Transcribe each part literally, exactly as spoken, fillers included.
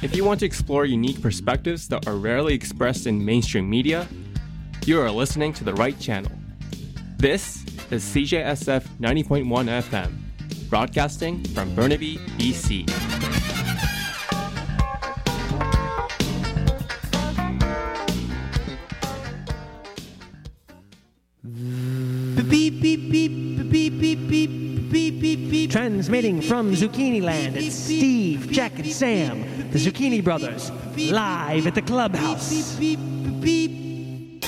If you want to explore unique perspectives that are rarely expressed in mainstream media, you are listening to the right channel. This is C J S F ninety point one F M, broadcasting from Burnaby, B C. Beep, beep, beep, beep, beep, beep, beep, beep, beep, beep. Transmitting from Zucchini Land, it's Steve, Jack, and Sam, the Zucchini Brothers, live at the clubhouse. Beep, beep, beep.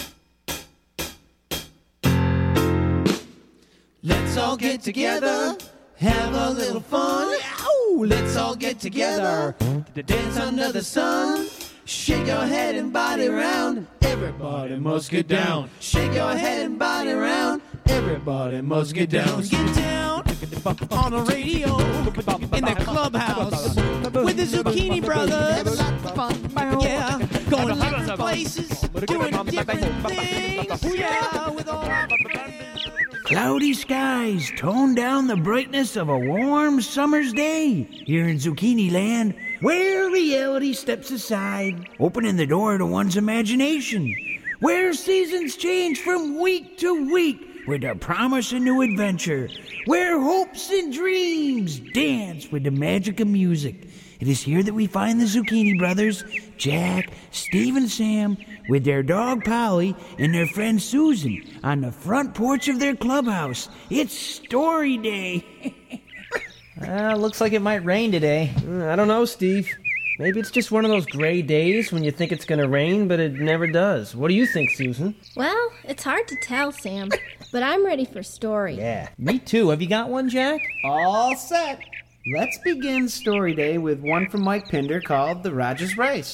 Let's all get together, have a little fun. Ow! Let's all get together to dance under the sun. Shake your head and body round. Everybody must get down. Shake your head and body round. Everybody must get down. Get down on the radio in the clubhouse with the Zucchini Brothers. Yeah, going different places, doing different things. Yeah, with all our friends. Cloudy skies tone down the brightness of a warm summer's day here in Zucchini Land, where reality steps aside, opening the door to one's imagination, where seasons change from week to week with the promise of new adventure, where hopes and dreams dance with the magic of music. It is here that we find the Zucchini Brothers, Jack, Steve, and Sam, with their dog Polly and their friend Susan on the front porch of their clubhouse. It's story day. Uh, looks like it might rain today. I don't know, Steve. Maybe it's just one of those gray days when you think it's going to rain, but it never does. What do you think, Susan? Well, it's hard to tell, Sam, but I'm ready for story. Yeah, me too. Have you got one, Jack? All set. Let's begin Story Day with one from Mike Pinder called The Rogers Race.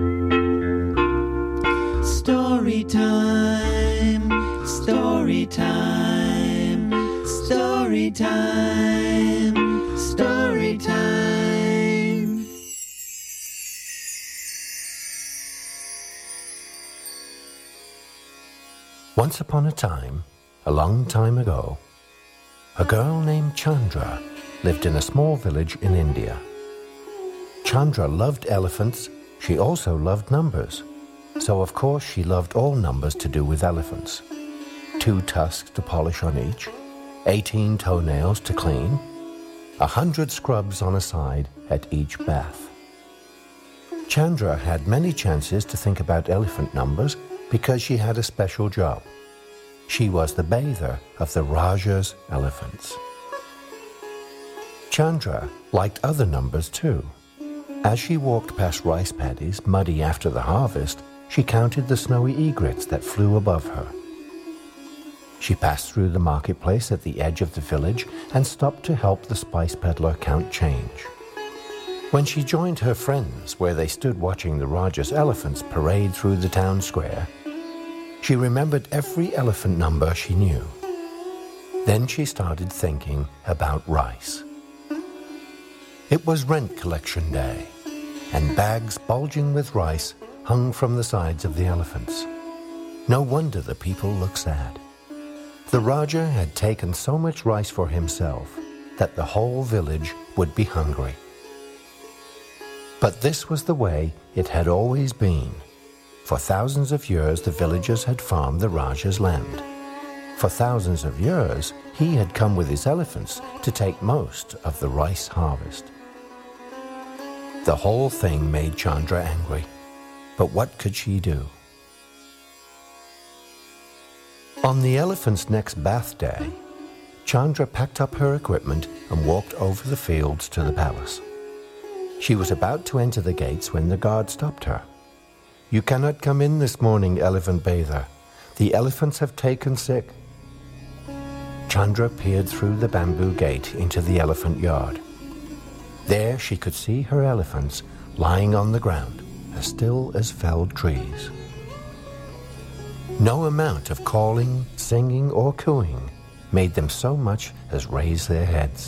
Story time, story time, story time, story time. Once upon a time, a long time ago, a girl named Chandra lived in a small village in India. Chandra loved elephants. She also loved numbers. So of course she loved all numbers to do with elephants. Two tusks to polish on each, eighteen toenails to clean, a hundred scrubs on a side at each bath. Chandra had many chances to think about elephant numbers because she had a special job. She was the bather of the Raja's elephants. Chandra liked other numbers too. As she walked past rice paddies, muddy after the harvest, she counted the snowy egrets that flew above her. She passed through the marketplace at the edge of the village and stopped to help the spice peddler count change. When she joined her friends where they stood watching the Raja's elephants parade through the town square, she remembered every elephant number she knew. Then she started thinking about rice. It was rent collection day, and bags bulging with rice hung from the sides of the elephants. No wonder the people looked sad. The Raja had taken so much rice for himself that the whole village would be hungry. But this was the way it had always been. For thousands of years, the villagers had farmed the Raja's land. For thousands of years, he had come with his elephants to take most of the rice harvest. The whole thing made Chandra angry. But what could she do? On the elephant's next bath day, Chandra packed up her equipment and walked over the fields to the palace. She was about to enter the gates when the guard stopped her. "You cannot come in this morning, elephant bather. The elephants have taken sick." Chandra peered through the bamboo gate into the elephant yard. There she could see her elephants lying on the ground, as still as felled trees. No amount of calling, singing, or cooing made them so much as raise their heads.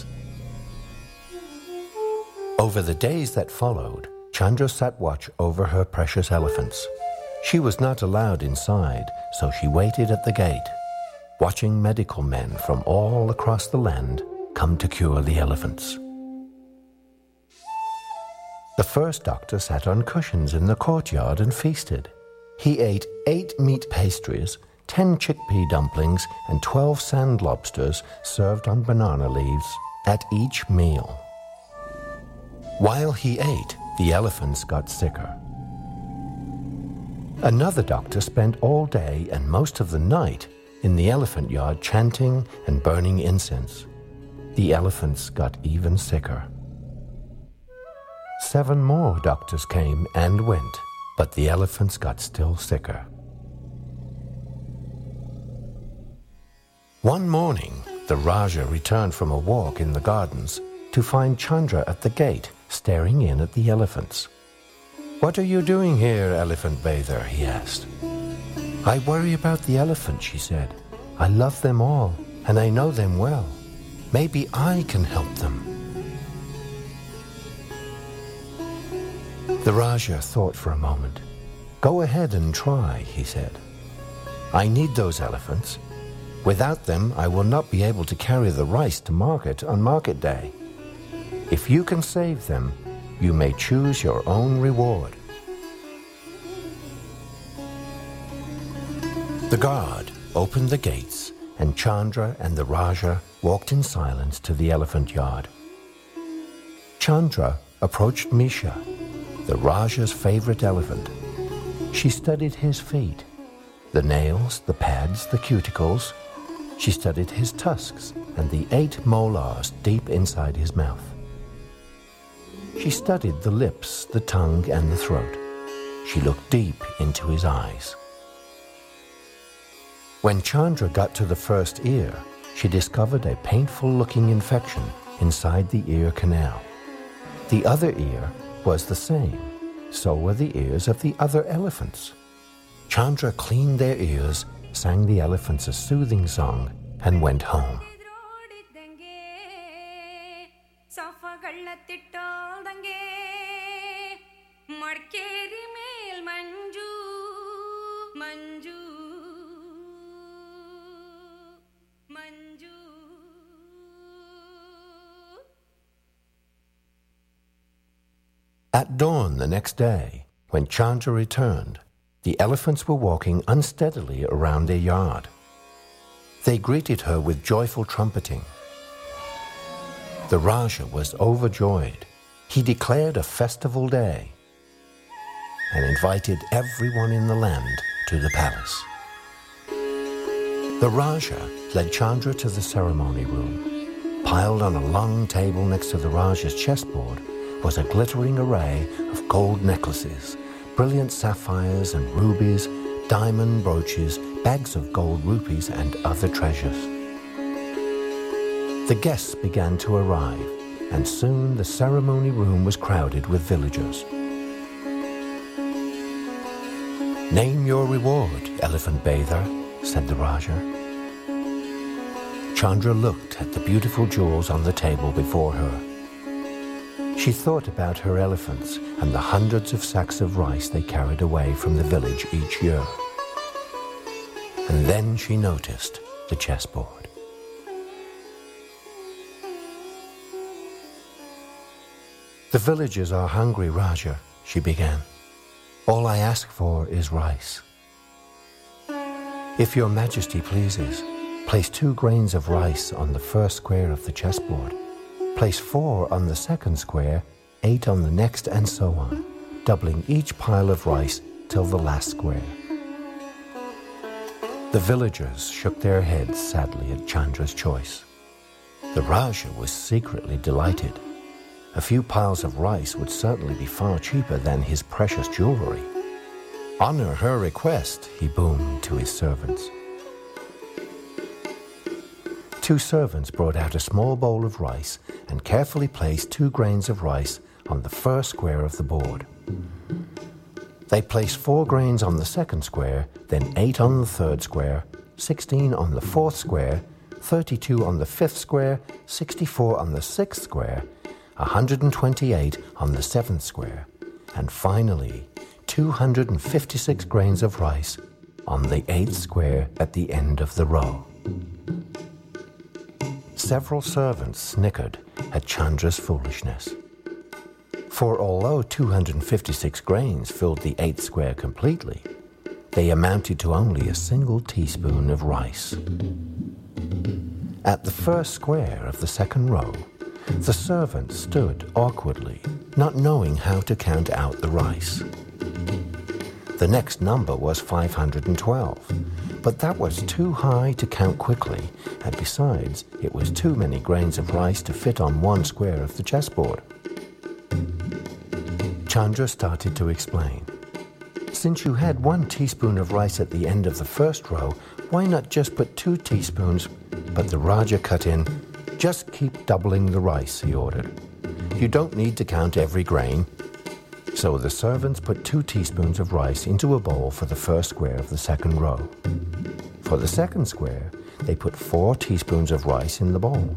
Over the days that followed, Chandra sat watch over her precious elephants. She was not allowed inside, so she waited at the gate, watching medical men from all across the land come to cure the elephants. The first doctor sat on cushions in the courtyard and feasted. He ate eight meat pastries, ten chickpea dumplings, and twelve sand lobsters served on banana leaves at each meal. While he ate, the elephants got sicker. Another doctor spent all day and most of the night in the elephant yard chanting and burning incense. The elephants got even sicker. Seven more doctors came and went, but the elephants got still sicker. One morning, the Raja returned from a walk in the gardens to find Chandra at the gate, staring in at the elephants. "What are you doing here, elephant bather?" he asked. "I worry about the elephants," she said. "I love them all, and I know them well. Maybe I can help them." The Raja thought for a moment. "Go ahead and try," he said. "I need those elephants. Without them, I will not be able to carry the rice to market on market day. If you can save them, you may choose your own reward." The guard opened the gates, and Chandra and the Raja walked in silence to the elephant yard. Chandra approached Misha, the Raja's favorite elephant. She studied his feet, the nails, the pads, the cuticles. She studied his tusks and the eight molars deep inside his mouth. She studied the lips, the tongue, and the throat. She looked deep into his eyes. When Chandra got to the first ear, she discovered a painful-looking infection inside the ear canal. The other ear was the same. So were the ears of the other elephants. Chandra cleaned their ears, sang the elephants a soothing song, and went home. At dawn the next day, when Chandra returned, the elephants were walking unsteadily around their yard. They greeted her with joyful trumpeting. The Raja was overjoyed. He declared a festival day and invited everyone in the land to the palace. The Raja led Chandra to the ceremony room. Piled on a long table next to the Raja's chessboard was a glittering array of gold necklaces, brilliant sapphires and rubies, diamond brooches, bags of gold rupees, and other treasures. The guests began to arrive, and soon the ceremony room was crowded with villagers. "Name your reward, elephant bather," said the Raja. Chandra looked at the beautiful jewels on the table before her. She thought about her elephants and the hundreds of sacks of rice they carried away from the village each year. And then she noticed the chessboard. "The villagers are hungry, Raja," she began. "All I ask for is rice. If your majesty pleases, place two grains of rice on the first square of the chessboard. Place four on the second square, eight on the next, and so on, doubling each pile of rice till the last square." The villagers shook their heads sadly at Chandra's choice. The Raja was secretly delighted. A few piles of rice would certainly be far cheaper than his precious jewelry. "Honor her request," he boomed to his servants. Two servants brought out a small bowl of rice and carefully placed two grains of rice on the first square of the board. They placed four grains on the second square, then eight on the third square, sixteen on the fourth square, thirty-two on the fifth square, sixty-four on the sixth square, one hundred twenty-eight on the seventh square, and finally, two hundred fifty-six grains of rice on the eighth square at the end of the row. Several servants snickered at Chandra's foolishness. For although two hundred fifty-six grains filled the eighth square completely, they amounted to only a single teaspoon of rice. At the first square of the second row, the servant stood awkwardly, not knowing how to count out the rice. The next number was five hundred twelve, but that was too high to count quickly, and besides, it was too many grains of rice to fit on one square of the chessboard. Chandra started to explain. Since you had one teaspoon of rice at the end of the first row, why not just put two teaspoons? But the Raja cut in. Just keep doubling the rice, he ordered. You don't need to count every grain. So the servants put two teaspoons of rice into a bowl for the first square of the second row. For the second square, they put four teaspoons of rice in the bowl.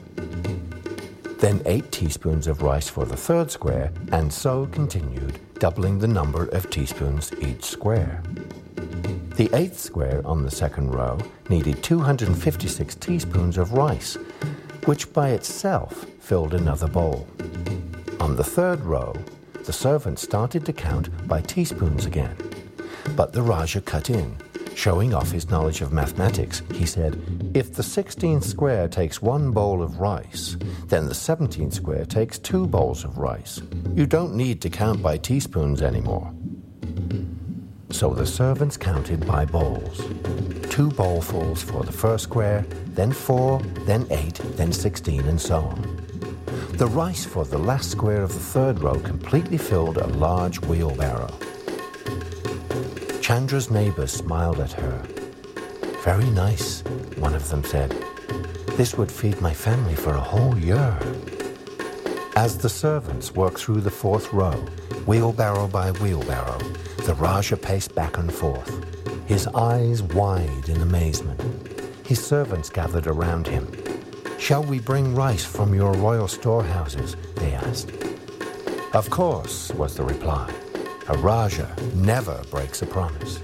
Then eight teaspoons of rice for the third square, and so continued, doubling the number of teaspoons each square. The eighth square on the second row needed two hundred fifty-six teaspoons of rice, which by itself filled another bowl. On the third row, the servant started to count by teaspoons again. But the Raja cut in. Showing off his knowledge of mathematics, he said, if the sixteenth square takes one bowl of rice, then the seventeenth square takes two bowls of rice. You don't need to count by teaspoons anymore. So the servants counted by bowls. Two bowlfuls for the first square, then four, then eight, then sixteen, and so on. The rice for the last square of the third row completely filled a large wheelbarrow. Chandra's neighbors smiled at her. Very nice, one of them said. This would feed my family for a whole year. As the servants worked through the fourth row, wheelbarrow by wheelbarrow, the Raja paced back and forth, his eyes wide in amazement. His servants gathered around him. Shall we bring rice from your royal storehouses? They asked. Of course, was the reply. A Raja never breaks a promise.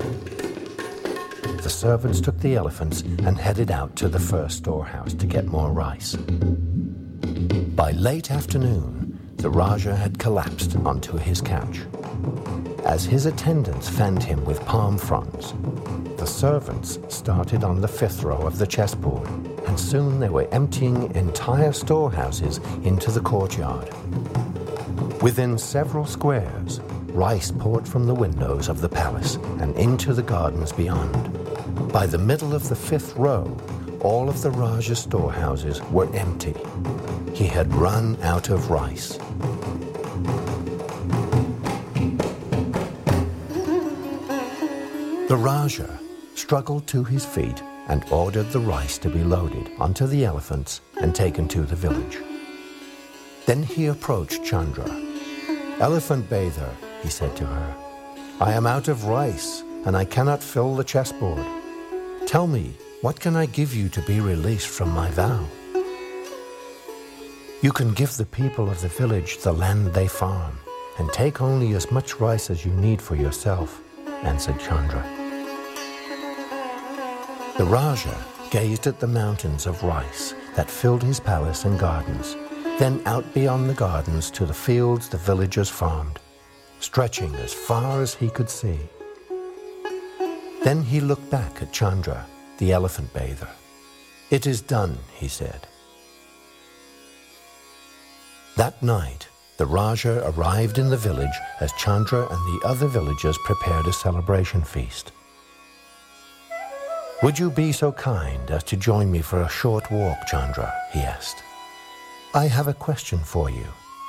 The servants took the elephants and headed out to the first storehouse to get more rice. By late afternoon, the Raja had collapsed onto his couch. As his attendants fanned him with palm fronds, the servants started on the fifth row of the chessboard, and soon they were emptying entire storehouses into the courtyard. Within several squares, rice poured from the windows of the palace and into the gardens beyond. By the middle of the fifth row, all of the Raja's storehouses were empty. He had run out of rice. The Raja struggled to his feet and ordered the rice to be loaded onto the elephants and taken to the village. Then he approached Chandra. Elephant bather, he said to her, I am out of rice and I cannot fill the chessboard. Tell me, what can I give you to be released from my vow? You can give the people of the village the land they farm and take only as much rice as you need for yourself, answered Chandra. The Raja gazed at the mountains of rice that filled his palace and gardens, then out beyond the gardens to the fields the villagers farmed, stretching as far as he could see. Then he looked back at Chandra, the elephant bather. It is done, he said. That night, the Raja arrived in the village as Chandra and the other villagers prepared a celebration feast. Would you be so kind as to join me for a short walk, Chandra? He asked. I have a question for you.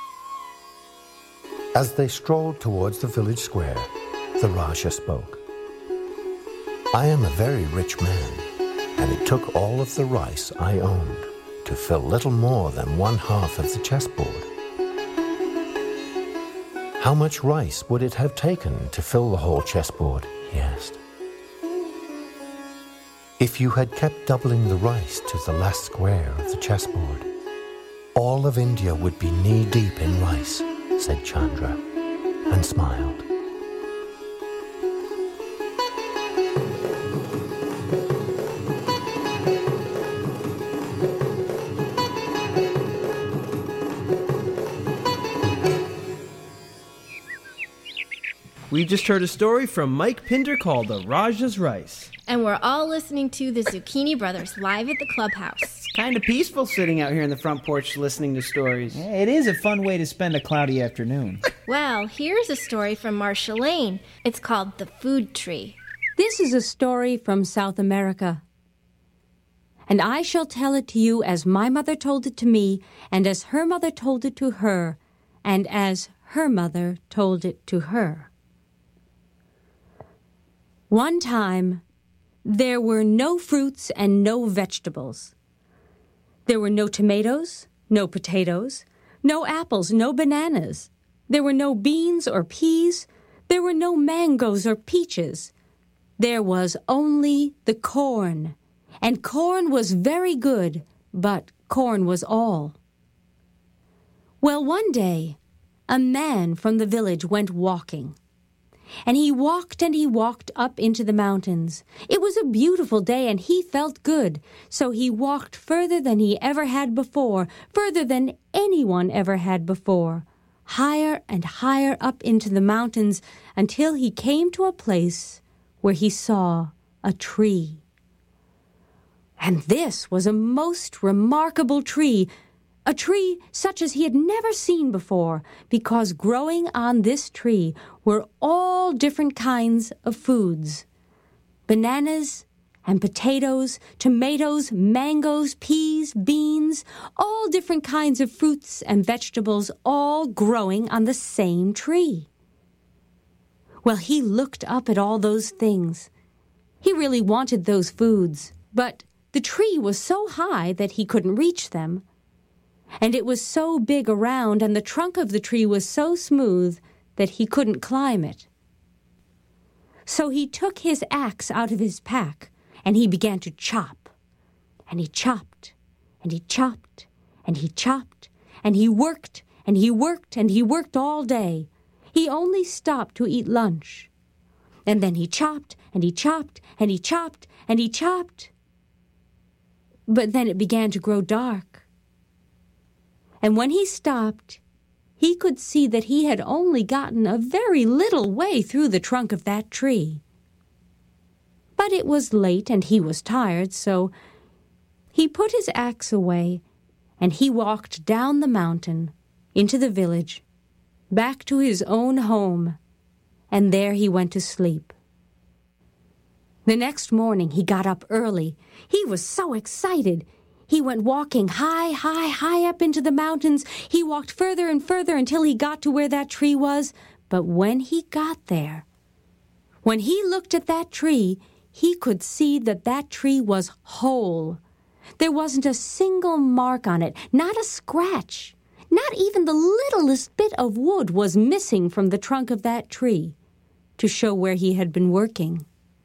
As they strolled towards the village square, the Raja spoke. I am a very rich man, and it took all of the rice I owned to fill little more than one half of the chessboard. How much rice would it have taken to fill the whole chessboard? He asked. If you had kept doubling the rice to the last square of the chessboard, all of India would be knee-deep in rice, said Chandra, and smiled. We just heard a story from Mike Pinder called The Raja's Rice. And we're all listening to the Zucchini Brothers live at the clubhouse. Kind of peaceful sitting out here in the front porch listening to stories. Yeah, it is a fun way to spend a cloudy afternoon. Well, here's a story from Marcia Lane. It's called The Food Tree. This is a story from South America. And I shall tell it to you as my mother told it to me, and as her mother told it to her, and as her mother told it to her. One time, there were no fruits and no vegetables. There were no tomatoes, no potatoes, no apples, no bananas. There were no beans or peas. There were no mangoes or peaches. There was only the corn, and corn was very good, but corn was all. Well, one day, a man from the village went walking. And he walked and he walked up into the mountains. It was a beautiful day and he felt good, so he walked further than he ever had before, further than anyone ever had before, higher and higher up into the mountains until he came to a place where he saw a tree. And this was a most remarkable tree, a tree such as he had never seen before, because growing on this tree were all different kinds of foods. Bananas and potatoes, tomatoes, mangoes, peas, beans, all different kinds of fruits and vegetables, all growing on the same tree. Well, he looked up at all those things. He really wanted those foods, but the tree was so high that he couldn't reach them. And it was so big around, and the trunk of the tree was so smooth that he couldn't climb it. So he took his axe out of his pack, and he began to chop. And he chopped, and he chopped, and he chopped, and he worked, and he worked, and he worked all day. He only stopped to eat lunch. And then he chopped, and he chopped, and he chopped, and he chopped. But then it began to grow dark. And when he stopped, he could see that he had only gotten a very little way through the trunk of that tree. But it was late and he was tired, so he put his axe away and he walked down the mountain into the village, back to his own home, and there he went to sleep. The next morning he got up early. He was so excited. He went walking high, high, high up into the mountains. He walked further and further until he got to where that tree was. But when he got there, when he looked at that tree, he could see that that tree was whole. There wasn't a single mark on it, not a scratch. Not even the littlest bit of wood was missing from the trunk of that tree to show where he had been working.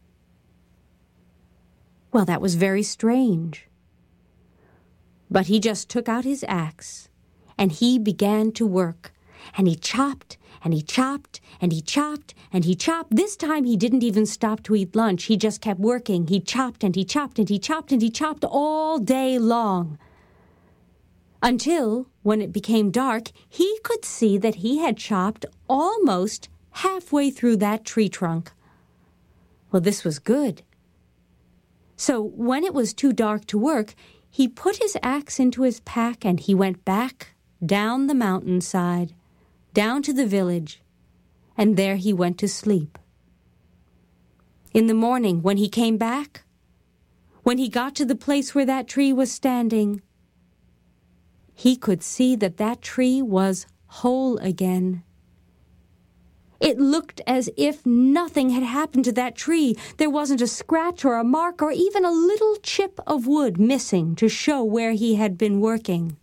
Well, that was very strange. But he just took out his axe, and he began to work. And he chopped, and he chopped, and he chopped, and he chopped. This time he didn't even stop to eat lunch. He just kept working. He chopped, and he chopped, and he chopped, and he chopped all day long. Until, when it became dark, he could see that he had chopped almost halfway through that tree trunk. Well, this was good. So when it was too dark to work, he put his axe into his pack and he went back down the mountainside, down to the village, and there he went to sleep. In the morning, when he came back, when he got to the place where that tree was standing, he could see that that tree was whole again. It looked as if nothing had happened to that tree. There wasn't a scratch or a mark or even a little chip of wood missing to show where he had been working.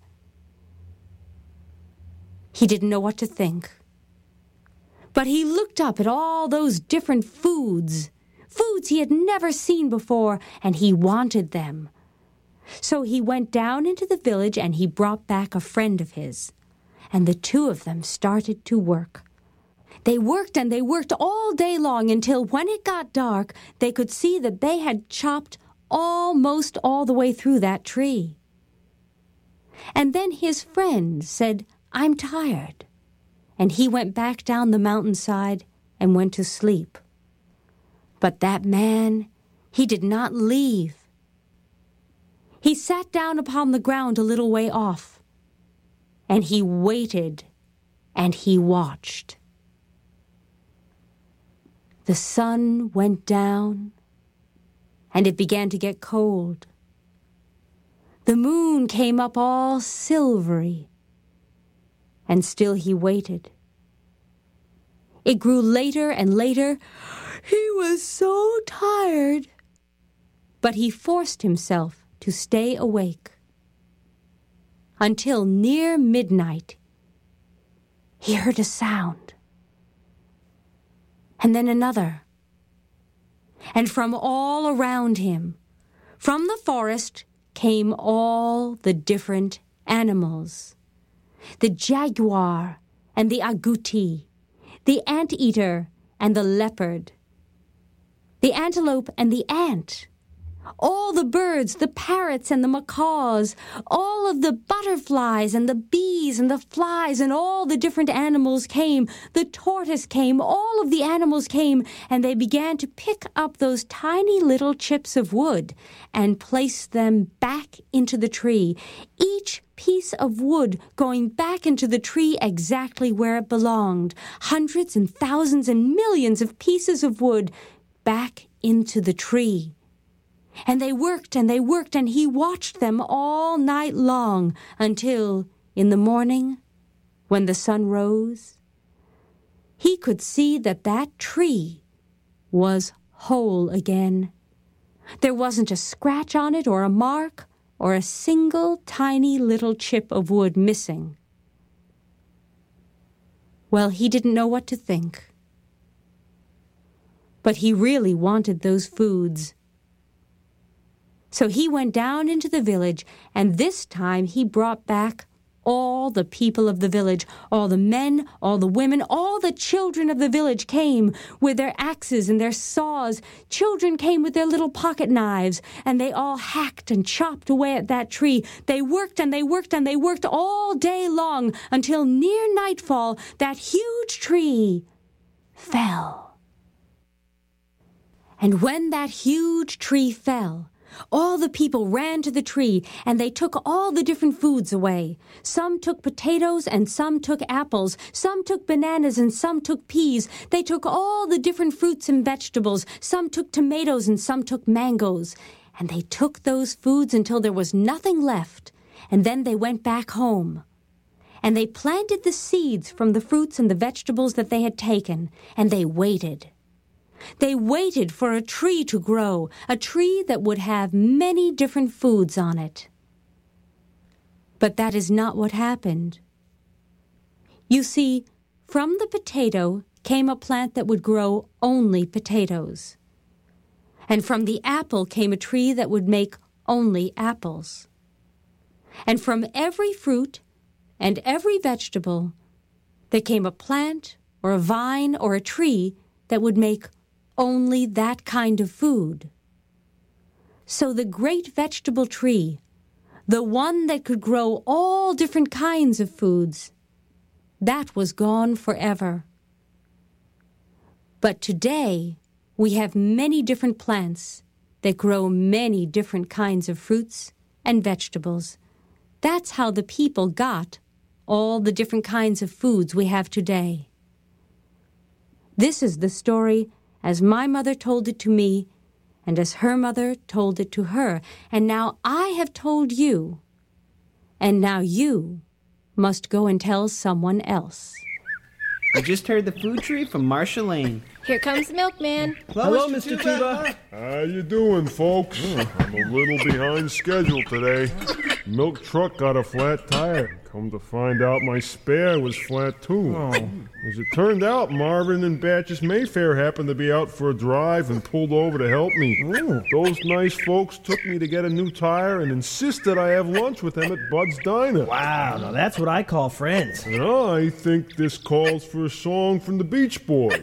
He didn't know what to think. But he looked up at all those different foods, foods he had never seen before, and he wanted them. So he went down into the village and he brought back a friend of his, and the two of them started to work. They worked and they worked all day long until when it got dark, they could see that they had chopped almost all the way through that tree. And then his friend said, "I'm tired." And he went back down the mountainside and went to sleep. But that man, he did not leave. He sat down upon the ground a little way off, and he waited and he watched. The sun went down, and it began to get cold. The moon came up all silvery, and still he waited. It grew later and later. He was so tired, but he forced himself to stay awake. Until near midnight, he heard a sound, and then another. And from all around him, from the forest, came all the different animals. The jaguar and the agouti, the anteater and the leopard, the antelope and the ant, all the birds, the parrots and the macaws, all of the butterflies and the bees and the flies and all the different animals came. The tortoise came, all of the animals came, and they began to pick up those tiny little chips of wood and place them back into the tree, each piece of wood going back into the tree exactly where it belonged. Hundreds and thousands and millions of pieces of wood back into the tree. And they worked and they worked, and he watched them all night long until, in the morning, when the sun rose, he could see that that tree was whole again. There wasn't a scratch on it or a mark or a single tiny little chip of wood missing. Well, he didn't know what to think. But he really wanted those foods. So he went down into the village, and this time he brought back all the people of the village. All the men, all the women, all the children of the village came with their axes and their saws. Children came with their little pocket knives, and they all hacked and chopped away at that tree. They worked and they worked and they worked all day long until near nightfall that huge tree fell. And when that huge tree fell, all the people ran to the tree, and they took all the different foods away. Some took potatoes, and some took apples. Some took bananas, and some took peas. They took all the different fruits and vegetables. Some took tomatoes, and some took mangoes. And they took those foods until there was nothing left, and then they went back home. And they planted the seeds from the fruits and the vegetables that they had taken, and they waited. They waited for a tree to grow, a tree that would have many different foods on it. But that is not what happened. You see, from the potato came a plant that would grow only potatoes. And from the apple came a tree that would make only apples. And from every fruit and every vegetable, there came a plant or a vine or a tree that would make only that kind of food. So the great vegetable tree, the one that could grow all different kinds of foods, that was gone forever. But today, we have many different plants that grow many different kinds of fruits and vegetables. That's how the people got all the different kinds of foods we have today. This is the story as my mother told it to me, and as her mother told it to her. And now I have told you, and now you must go and tell someone else. I just heard the food tree from Marcia Lane. Here comes the milkman. Hello, Mister Tuba. How you doing, folks? I'm a little behind schedule today. Milk truck got a flat tire. Come to find out, my spare was flat too. Oh. As it turned out, Marvin and Batches Mayfair happened to be out for a drive and pulled over to help me. Ooh. Those nice folks took me to get a new tire and insisted I have lunch with them at Bud's Diner. Wow, now that's what I call friends. And I think this calls for a song from the Beach Boys.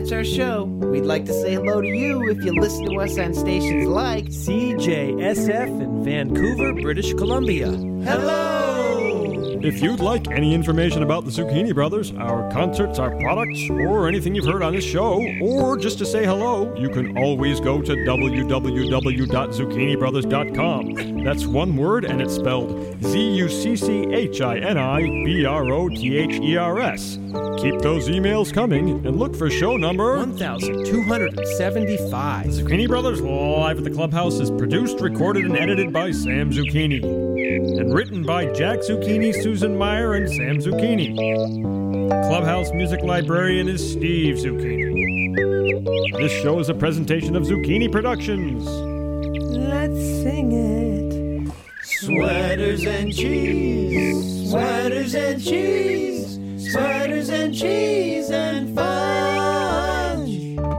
that's our show. We'd like to say hello to you if you listen to us on stations like C J S F in Vancouver, British Columbia. Hello! If you'd like any information about the Zucchini Brothers, our concerts, our products, or anything you've heard on this show, or just to say hello, you can always go to w w w dot zucchini brothers dot com. That's one word, and it's spelled Z U C C H I N I B R O T H E R S. Keep those emails coming, and look for show number one thousand two hundred seventy-five. The Zucchini Brothers Live at the Clubhouse is produced, recorded, and edited by Sam Zucchini. And written by Jack Zucchini, Susan Meyer, and Sam Zucchini. Clubhouse music librarian is Steve Zucchini. This show is a presentation of Zucchini Productions. Let's sing it. Sweaters and cheese, sweaters and cheese, sweaters and cheese and fudge.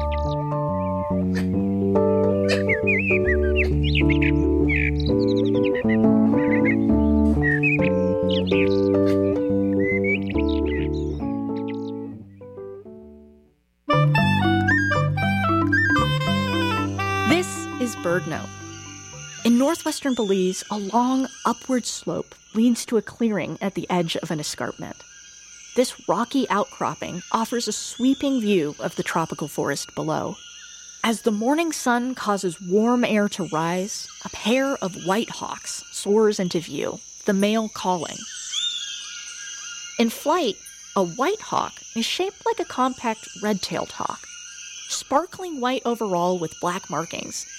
This is BirdNote. In northwestern Belize, a long upward slope leads to a clearing at the edge of an escarpment. This rocky outcropping offers a sweeping view of the tropical forest below. As the morning sun causes warm air to rise, a pair of white hawks soars into view, the male calling. In flight, a white hawk is shaped like a compact red-tailed hawk. Sparkling white overall with black markings,